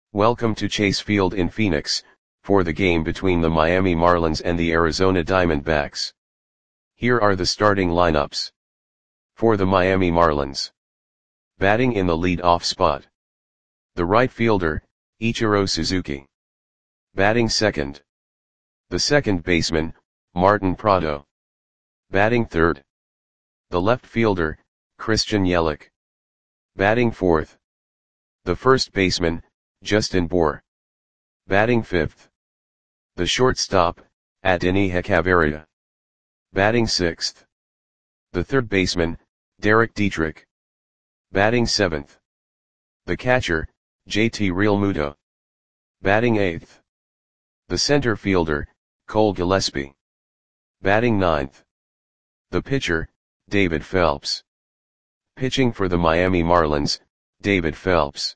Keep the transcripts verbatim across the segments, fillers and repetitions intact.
Welcome to Chase Field in Phoenix, for the game between the Miami Marlins and the Arizona Diamondbacks. Here are the starting lineups. For the Miami Marlins. Batting in the lead-off spot. The right fielder, Ichiro Suzuki. Batting second. The second baseman, Martin Prado. Batting third. The left fielder, Christian Yelich. Batting fourth. The first baseman, Justin Bour. Batting fifth. The shortstop, Adeiny Hechavarria. Batting sixth. The third baseman, Derek Dietrich. Batting seventh. The catcher, J T Realmuto. Batting eighth. The center fielder, Cole Gillespie. Batting ninth. The pitcher, David Phelps. Pitching for the Miami Marlins, David Phelps.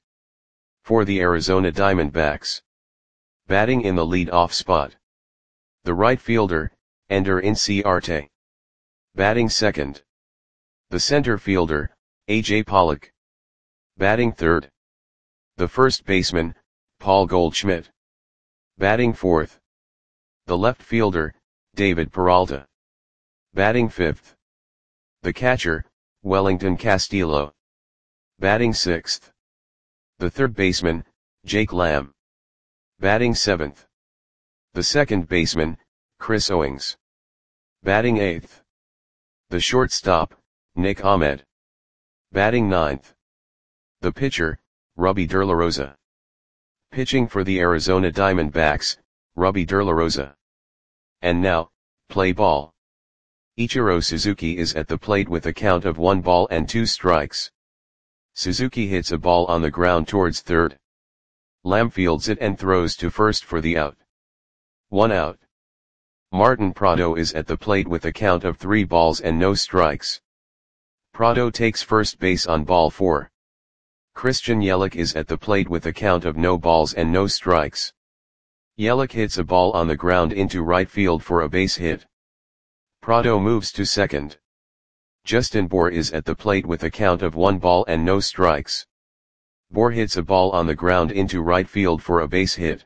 For the Arizona Diamondbacks. Batting in the lead-off spot. The right fielder, Ender Inciarte. Batting second. The center fielder, A J Pollock. Batting third. The first baseman, Paul Goldschmidt. Batting fourth. The left fielder, David Peralta. Batting fifth. The catcher, Wellington Castillo. Batting sixth. The third baseman, Jake Lamb. Batting seventh. The second baseman, Chris Owings. Batting eighth. The shortstop, Nick Ahmed. Batting ninth. The pitcher, Rubby De La Rosa. Pitching for the Arizona Diamondbacks, Rubby De La Rosa. And now, play ball. Ichiro Suzuki is at the plate with a count of one ball and two strikes. Suzuki hits a ball on the ground towards third. Lamb fields it and throws to first for the out. One out. Martin Prado is at the plate with a count of three balls and no strikes. Prado takes first base on ball four. Christian Yelich is at the plate with a count of no balls and no strikes. Yelich hits a ball on the ground into right field for a base hit. Prado moves to second. Justin Bour is at the plate with a count of one ball and no strikes. Bour hits a ball on the ground into right field for a base hit.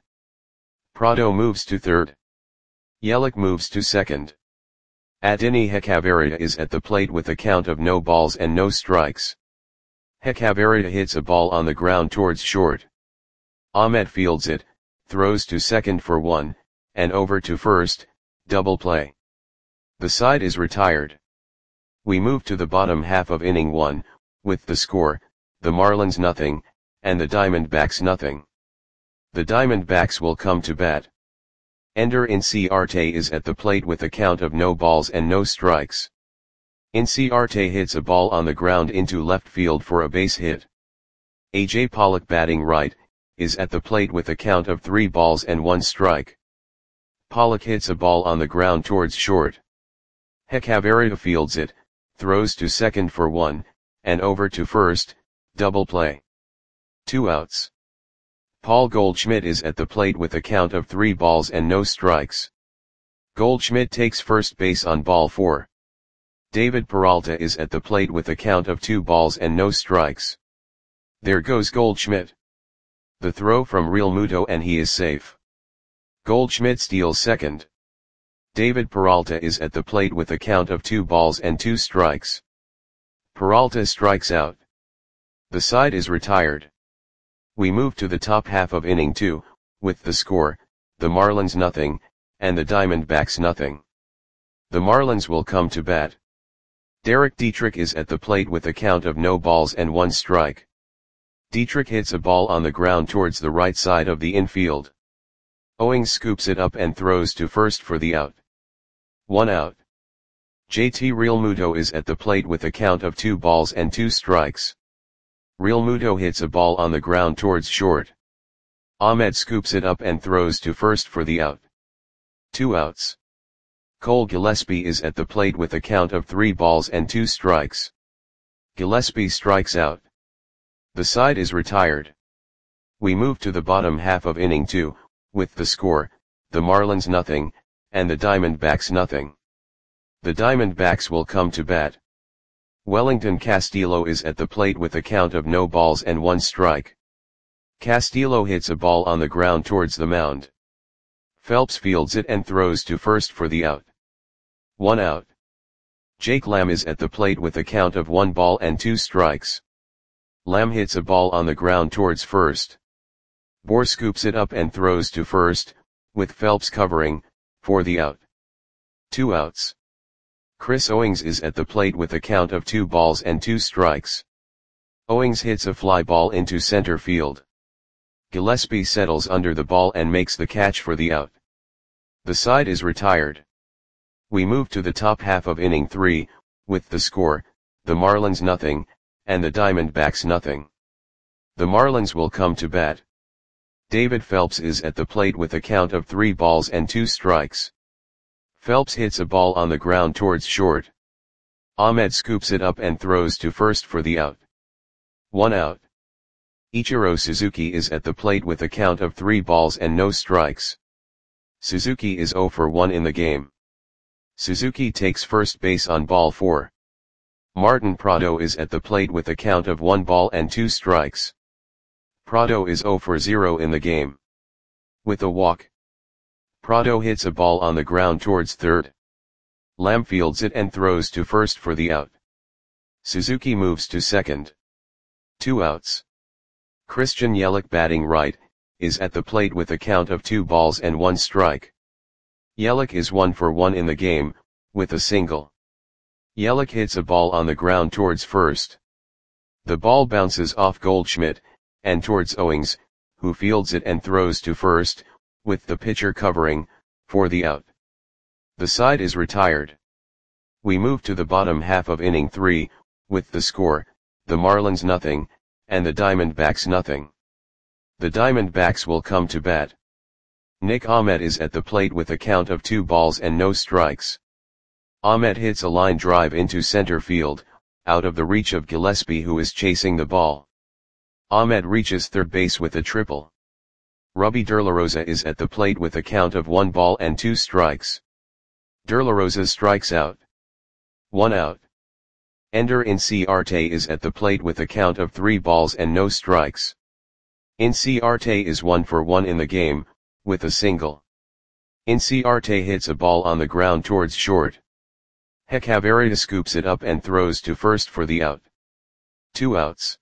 Prado moves to third. Yelich moves to second. Adeiny Hechavarria is at the plate with a count of no balls and no strikes. Hechavarria hits a ball on the ground towards short. Ahmed fields it, throws to second for one, and over to first, double play. The side is retired. We move to the bottom half of inning one, with the score, the Marlins nothing, and the Diamondbacks nothing. The Diamondbacks will come to bat. Ender Inciarte is at the plate with a count of no balls and no strikes. Inciarte hits a ball on the ground into left field for a base hit. A J Pollock batting right, is at the plate with a count of three balls and one strike. Pollock hits a ball on the ground towards short. Hechavarria fields it, throws to second for one, and over to first, double play. Two outs. Paul Goldschmidt is at the plate with a count of three balls and no strikes. Goldschmidt takes first base on ball four. David Peralta is at the plate with a count of two balls and no strikes. There goes Goldschmidt. The throw from Realmuto and he is safe. Goldschmidt steals second. David Peralta is at the plate with a count of two balls and two strikes. Peralta strikes out. The side is retired. We move to the top half of inning two, with the score, the Marlins nothing, and the Diamondbacks nothing. The Marlins will come to bat. Derek Dietrich is at the plate with a count of no balls and one strike. Dietrich hits a ball on the ground towards the right side of the infield. Owings scoops it up and throws to first for the out. One out. J T Realmuto is at the plate with a count of two balls and two strikes. Realmuto hits a ball on the ground towards short. Ahmed scoops it up and throws to first for the out. Two outs. Cole Gillespie is at the plate with a count of three balls and two strikes. Gillespie strikes out. The side is retired. We move to the bottom half of inning two, with the score, the Marlins nothing, and the Diamondbacks nothing. The Diamondbacks will come to bat. Wellington Castillo is at the plate with a count of no balls and one strike. Castillo hits a ball on the ground towards the mound. Phelps fields it and throws to first for the out. One out. Jake Lamb is at the plate with a count of one ball and two strikes. Lamb hits a ball on the ground towards first. Bohr scoops it up and throws to first, with Phelps covering, for the out. Two outs. Chris Owings is at the plate with a count of two balls and two strikes. Owings hits a fly ball into center field. Gillespie settles under the ball and makes the catch for the out. The side is retired. We move to the top half of inning three, with the score, the Marlins nothing, and the Diamondbacks nothing. The Marlins will come to bat. David Phelps is at the plate with a count of three balls and two strikes. Phelps hits a ball on the ground towards short. Ahmed scoops it up and throws to first for the out. One out. Ichiro Suzuki is at the plate with a count of three balls and no strikes. Suzuki is zero for one in the game. Suzuki takes first base on ball four. Martin Prado is at the plate with a count of one ball and two strikes. Prado is zero for zero in the game. With a walk, Prado hits a ball on the ground towards third. Lamb fields it and throws to first for the out. Suzuki moves to second. Two outs. Christian Yelich, batting right, is at the plate with a count of two balls and one strike. Yelich is one for one in the game, with a single. Yelich hits a ball on the ground towards first. The ball bounces off Goldschmidt, and towards Owings, who fields it and throws to first, with the pitcher covering, for the out. The side is retired. We move to the bottom half of inning three, with the score, the Marlins nothing, and the Diamondbacks nothing. The Diamondbacks will come to bat. Nick Ahmed is at the plate with a count of two balls and no strikes. Ahmed hits a line drive into center field, out of the reach of Gillespie, who is chasing the ball. Ahmed reaches third base with a triple. Robbie DeLaRosa is at the plate with a count of one ball and two strikes. DeLaRosa strikes out. One out. Ender Inciarte is at the plate with a count of three balls and no strikes. Inciarte is one for one in the game, with a single. Inciarte hits a ball on the ground towards short. Hechavarria scoops it up and throws to first for the out. Two outs.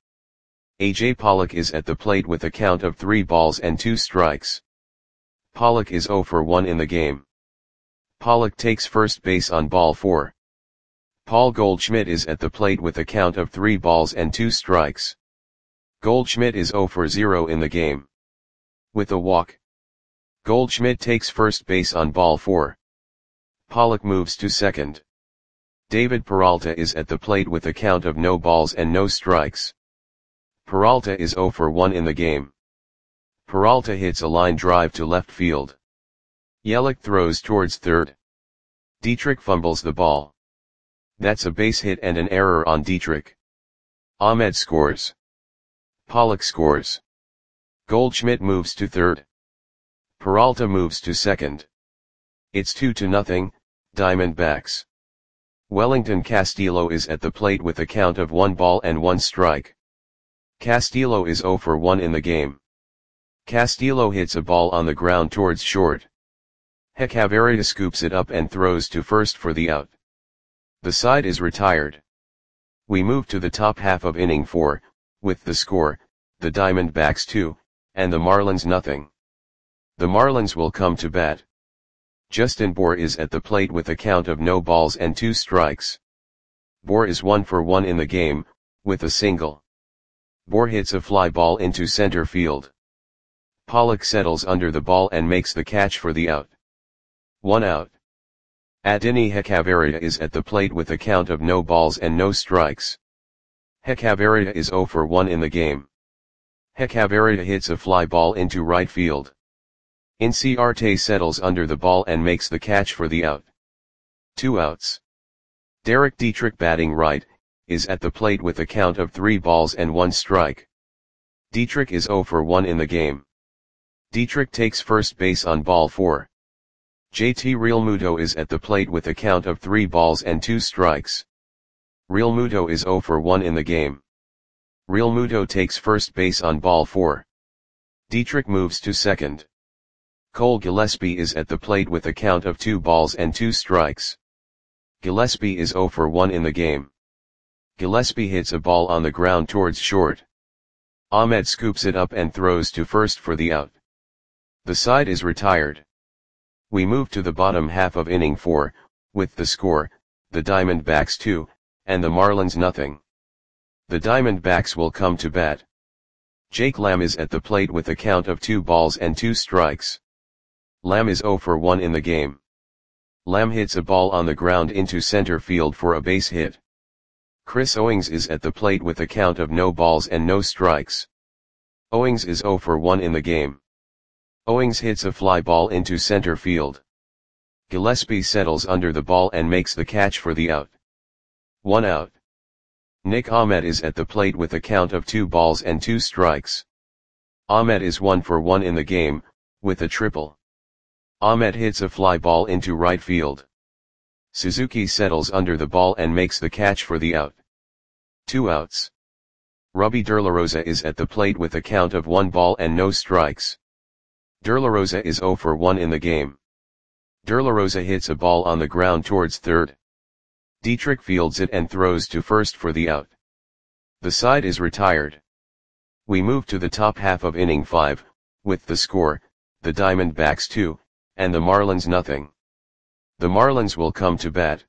A J Pollock is at the plate with a count of three balls and two strikes. Pollock is zero for one in the game. Pollock takes first base on ball four. Paul Goldschmidt is at the plate with a count of three balls and two strikes. Goldschmidt is zero for zero in the game. With a walk, Goldschmidt takes first base on ball four. Pollock moves to second. David Peralta is at the plate with a count of no balls and no strikes. Peralta is zero for one in the game. Peralta hits a line drive to left field. Yelich throws towards third. Dietrich fumbles the ball. That's a base hit and an error on Dietrich. Ahmed scores. Pollock scores. Goldschmidt moves to third. Peralta moves to second. It's two to nothing, Diamondbacks. Wellington Castillo is at the plate with a count of one ball and one strike. Castillo is zero for one in the game. Castillo hits a ball on the ground towards short. Hechavarria scoops it up and throws to first for the out. The side is retired. We move to the top half of inning four, with the score, the Diamondbacks two, and the Marlins nothing. The Marlins will come to bat. Justin Bour is at the plate with a count of no balls and two strikes. Bour is one for one in the game, with a single. Bour hits a fly ball into center field. Pollock settles under the ball and makes the catch for the out. One out. Adeiny Hechavarria is at the plate with a count of no balls and no strikes. Hechavarria is zero for one in the game. Hechavarria hits a fly ball into right field. Inciarte settles under the ball and makes the catch for the out. Two outs. Derek Dietrich, batting right, is at the plate with a count of three balls and one strike. Dietrich is zero for one in the game. Dietrich takes first base on ball four. J T Realmuto is at the plate with a count of three balls and two strikes. Realmuto is zero for one in the game. Realmuto takes first base on ball four. Dietrich moves to second. Cole Gillespie is at the plate with a count of two balls and two strikes. Gillespie is zero for one in the game. Gillespie hits a ball on the ground towards short. Ahmed scoops it up and throws to first for the out. The side is retired. We move to the bottom half of inning four, with the score, the Diamondbacks two, and the Marlins nothing. The Diamondbacks will come to bat. Jake Lamb is at the plate with a count of two balls and two strikes. Lamb is zero for one in the game. Lamb hits a ball on the ground into center field for a base hit. Chris Owings is at the plate with a count of no balls and no strikes. Owings is zero for one in the game. Owings hits a fly ball into center field. Gillespie settles under the ball and makes the catch for the out. One out. Nick Ahmed is at the plate with a count of two balls and two strikes. Ahmed is one for one in the game, with a triple. Ahmed hits a fly ball into right field. Suzuki settles under the ball and makes the catch for the out. Two outs. Robbie DeLaRosa is at the plate with a count of one ball and no strikes. DeLaRosa is zero for one in the game. DeLaRosa hits a ball on the ground towards third. Dietrich fields it and throws to first for the out. The side is retired. We move to the top half of inning five, with the score, the Diamondbacks two, and the Marlins nothing. The Marlins will come to bat.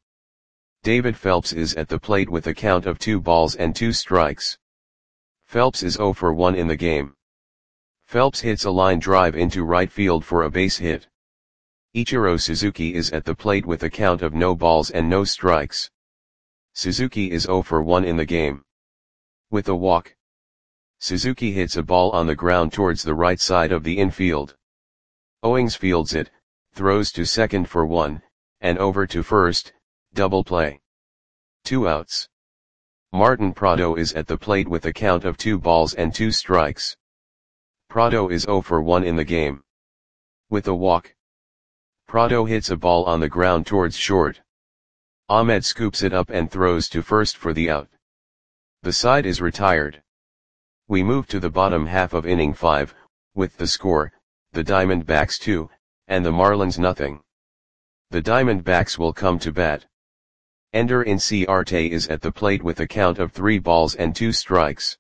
David Phelps is at the plate with a count of two balls and two strikes. Phelps is zero for one in the game. Phelps hits a line drive into right field for a base hit. Ichiro Suzuki is at the plate with a count of no balls and no strikes. Suzuki is zero for one in the game. With a walk, Suzuki hits a ball on the ground towards the right side of the infield. Owings fields it, throws to second for one, and over to first, double play. Two outs. Martin Prado is at the plate with a count of two balls and two strikes. Prado is zero for one in the game. With a walk, Prado hits a ball on the ground towards short. Ahmed scoops it up and throws to first for the out. The side is retired. We move to the bottom half of inning five, with the score, the Diamondbacks two, and the Marlins nothing. The Diamondbacks will come to bat. Ender Inciarte is at the plate with a count of three balls and two strikes.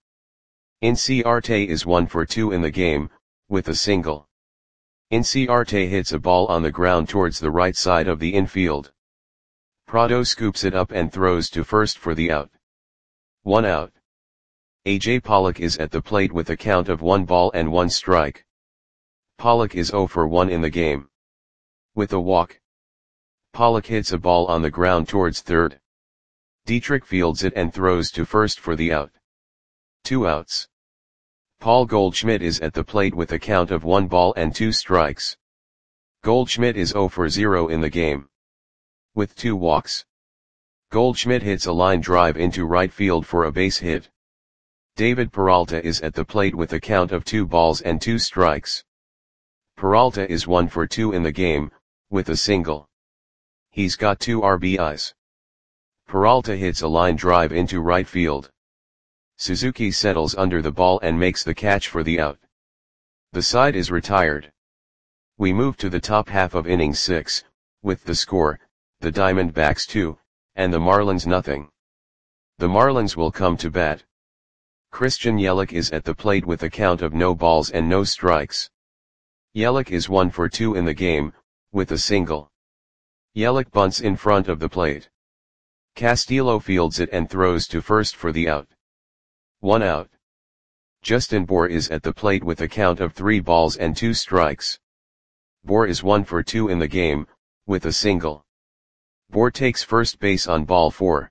Inciarte is one for two in the game, with a single. Inciarte hits a ball on the ground towards the right side of the infield. Prado scoops it up and throws to first for the out. One out. A J Pollock is at the plate with a count of one ball and one strike. Pollock is zero for one in the game. With a walk, Pollock hits a ball on the ground towards third. Dietrich fields it and throws to first for the out. Two outs. Paul Goldschmidt is at the plate with a count of one ball and two strikes. Goldschmidt is zero for zero in the game. With two walks, Goldschmidt hits a line drive into right field for a base hit. David Peralta is at the plate with a count of two balls and two strikes. Peralta is one for two in the game, with a single. He's got two R B Is. Peralta hits a line drive into right field. Suzuki settles under the ball and makes the catch for the out. The side is retired. We move to the top half of inning six, with the score, the Diamondbacks two, and the Marlins nothing. The Marlins will come to bat. Christian Yelich is at the plate with a count of no balls and no strikes. Yelich is one for two in the game, with a single. Yelich bunts in front of the plate. Castillo fields it and throws to first for the out. One out. Justin Bour is at the plate with a count of three balls and two strikes. Bour is one for two in the game, with a single. Bour takes first base on ball four.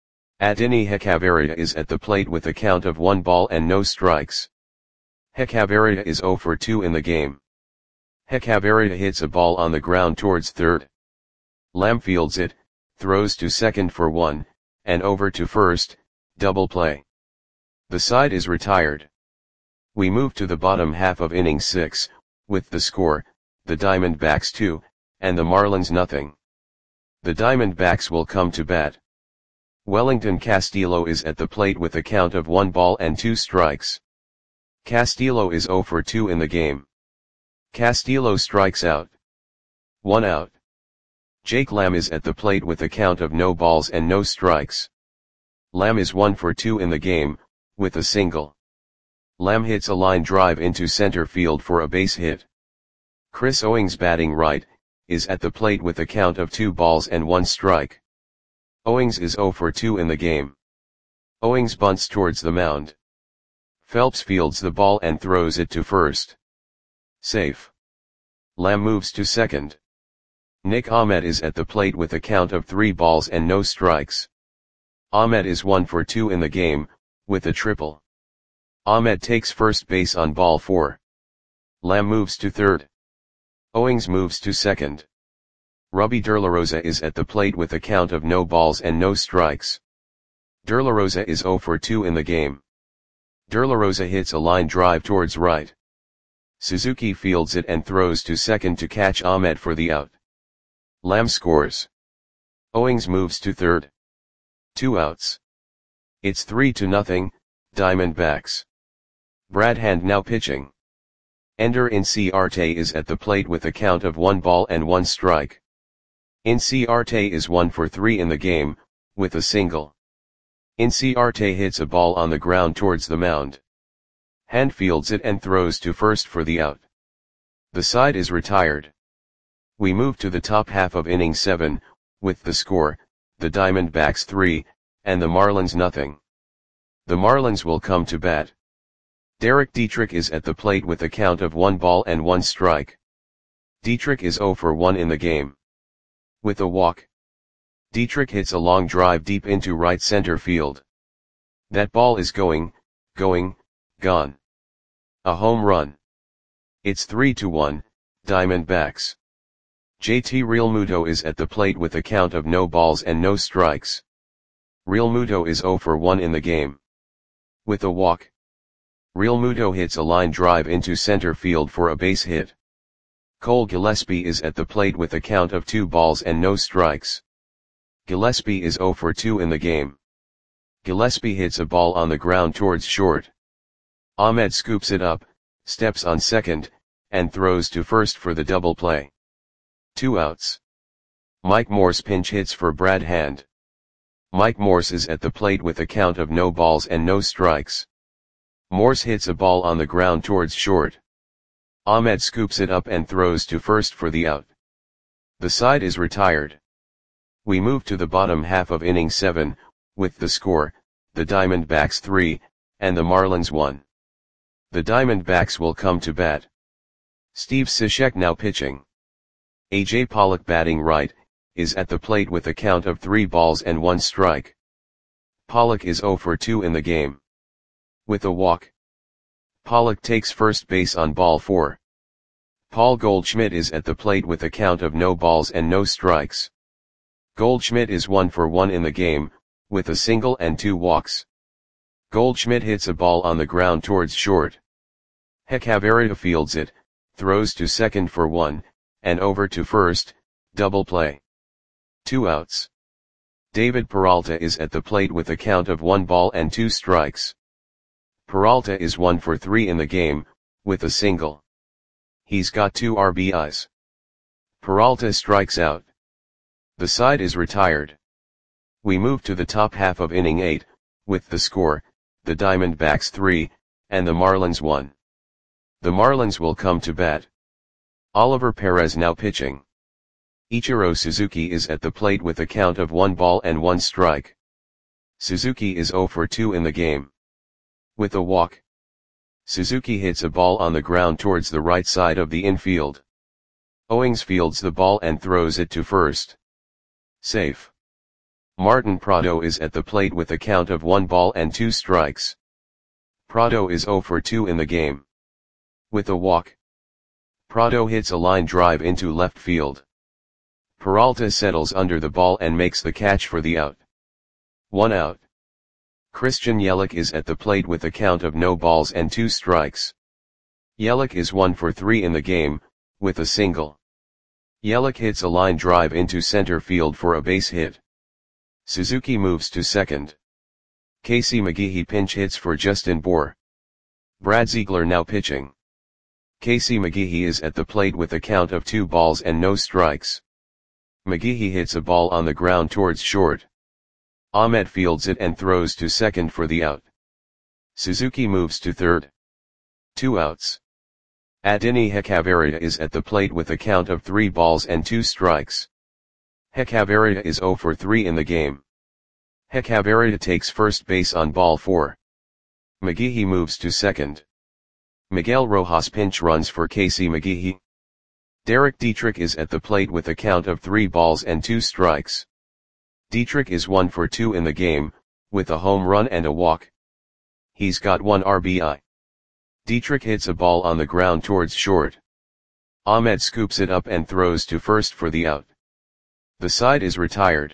Adeiny Hechavarria is at the plate with a count of one ball and no strikes. Hechavarria is zero for two in the game. Hechavarria hits a ball on the ground towards third. Lamb fields it, throws to second for one, and over to first, double play. The side is retired. We move to the bottom half of inning six, with the score, the Diamondbacks two, and the Marlins nothing. The Diamondbacks will come to bat. Wellington Castillo is at the plate with a count of one ball and two strikes. Castillo is zero for two in the game. Castillo strikes out. One out. Jake Lamb is at the plate with a count of no balls and no strikes. Lamb is one for two in the game, with a single. Lamb hits a line drive into center field for a base hit. Chris Owings, batting right, is at the plate with a count of two balls and one strike. Owings is zero for two in the game. Owings bunts towards the mound. Phelps fields the ball and throws it to first. Safe. Lamb moves to second. Nick Ahmed is at the plate with a count of three balls and no strikes. Ahmed is one for two in the game, with a triple. Ahmed takes first base on ball four. Lamb moves to third. Owings moves to second. Robbie DeLaRosa is at the plate with a count of no balls and no strikes. DeLaRosa is zero for two in the game. DeLaRosa hits a line drive towards right. Suzuki fields it and throws to second to catch Ahmed for the out. Lamb scores. Owings moves to third. Two outs. It's three to nothing, Diamondbacks. Brad Hand now pitching. Ender Inciarte is at the plate with a count of one ball and one strike. Inciarte is one for three in the game, with a single. Inciarte hits a ball on the ground towards the mound. Hand fields it and throws to first for the out. The side is retired. We move to the top half of inning seven, with the score, the Diamondbacks three, and the Marlins nothing. The Marlins will come to bat. Derek Dietrich is at the plate with a count of one ball and one strike. Dietrich is zero for one in the game. With a walk. Dietrich hits a long drive deep into right center field. That ball is going, going, gone. A home run. It's three to one, Diamondbacks. J T Realmuto is at the plate with a count of no balls and no strikes. Realmuto is zero for one in the game. With a walk. Realmuto hits a line drive into center field for a base hit. Cole Gillespie is at the plate with a count of two balls and no strikes. Gillespie is zero for two in the game. Gillespie hits a ball on the ground towards short. Ahmed scoops it up, steps on second, and throws to first for the double play. Two outs. Mike Morse pinch hits for Brad Hand. Mike Morse is at the plate with a count of no balls and no strikes. Morse hits a ball on the ground towards short. Ahmed scoops it up and throws to first for the out. The side is retired. We move to the bottom half of inning seven, with the score, the Diamondbacks three, and the Marlins one. The Diamondbacks will come to bat. Steve Cishek now pitching. A J Pollock, batting right, is at the plate with a count of three balls and one strike. Pollock is zero for two in the game. With a walk. Pollock takes first base on ball four. Paul Goldschmidt is at the plate with a count of no balls and no strikes. Goldschmidt is one for one in the game, with a single and two walks. Goldschmidt hits a ball on the ground towards short. Hechavarria fields it, throws to second for one, and over to first, double play. Two outs. David Peralta is at the plate with a count of one ball and two strikes. Peralta is one for three in the game, with a single. He's got two R B Is. Peralta strikes out. The side is retired. We move to the top half of inning eight, with the score, the Diamondbacks three, and the Marlins one. The Marlins will come to bat. Oliver Perez now pitching. Ichiro Suzuki is at the plate with a count of one ball and one strike. Suzuki is zero for two in the game. With a walk. Suzuki hits a ball on the ground towards the right side of the infield. Owings fields the ball and throws it to first. Safe. Martin Prado is at the plate with a count of one ball and two strikes. Prado is zero for two in the game. With a walk. Prado hits a line drive into left field. Peralta settles under the ball and makes the catch for the out. One out. Christian Yelich is at the plate with a count of no balls and two strikes. Yelich is one for three in the game, with a single. Yelich hits a line drive into center field for a base hit. Suzuki moves to second. Casey McGehee pinch hits for Justin Bour. Brad Ziegler now pitching. Casey McGehee is at the plate with a count of two balls and no strikes. McGehee hits a ball on the ground towards short. Ahmed fields it and throws to second for the out. Suzuki moves to third. Two outs. Adini Hechavarria is at the plate with a count of three balls and two strikes. Hechavarria is zero for three in the game. Hechavarria takes first base on ball four. McGehee moves to second. Miguel Rojas pinch runs for Casey McGehee. Derek Dietrich is at the plate with a count of three balls and two strikes. Dietrich is one for two in the game, with a home run and a walk. He's got one R B I. Dietrich hits a ball on the ground towards short. Ahmed scoops it up and throws to first for the out. The side is retired.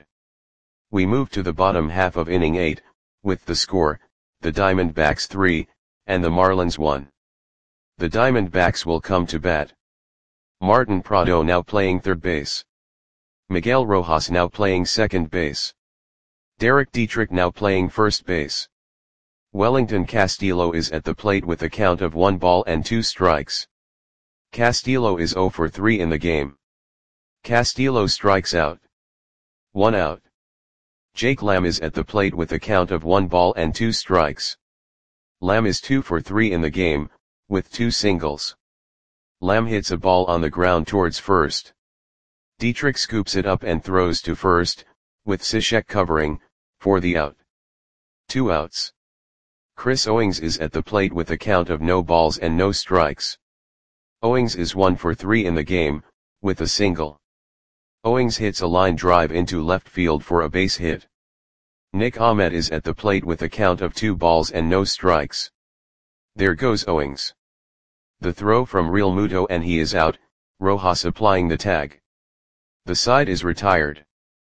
We move to the bottom half of inning eight, with the score, the Diamondbacks three, and the Marlins one. The Diamondbacks will come to bat. Martin Prado now playing third base. Miguel Rojas now playing second base. Derek Dietrich now playing first base. Wellington Castillo is at the plate with a count of one ball and two strikes. Castillo is zero for three in the game. Castillo strikes out. One out. Jake Lamb is at the plate with a count of one ball and two strikes. Lamb is two for three in the game, with two singles. Lamb hits a ball on the ground towards first. Dietrich scoops it up and throws to first, with Cishek covering, for the out. Two outs. Chris Owings is at the plate with a count of no balls and no strikes. Owings is one for three in the game, with a single. Owings hits a line drive into left field for a base hit. Nick Ahmed is at the plate with a count of two balls and no strikes. There goes Owings. The throw from Real Muto and he is out, Rojas applying the tag. The side is retired.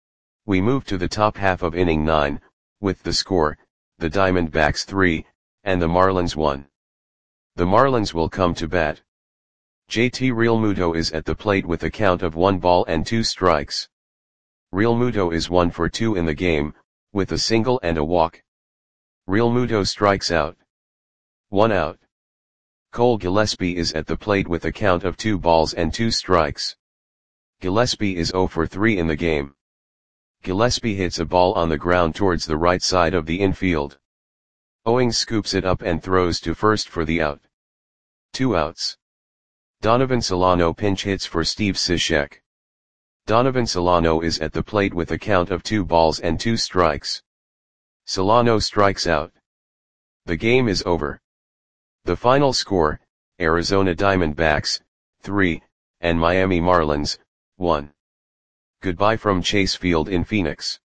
We move to the top half of inning nine, with the score, the Diamondbacks three, and the Marlins one. The Marlins will come to bat. J T Real Muto is at the plate with a count of one ball and two strikes. Real Muto is one for two in the game, with a single and a walk. Real Muto strikes out. One out. Cole Gillespie is at the plate with a count of two balls and two strikes. Gillespie is zero for three in the game. Gillespie hits a ball on the ground towards the right side of the infield. Owings scoops it up and throws to first for the out. Two outs. Donovan Solano pinch hits for Steve Cishek. Donovan Solano is at the plate with a count of two balls and two strikes. Solano strikes out. The game is over. The final score, Arizona Diamondbacks, three, and Miami Marlins, one. Goodbye from Chase Field in Phoenix.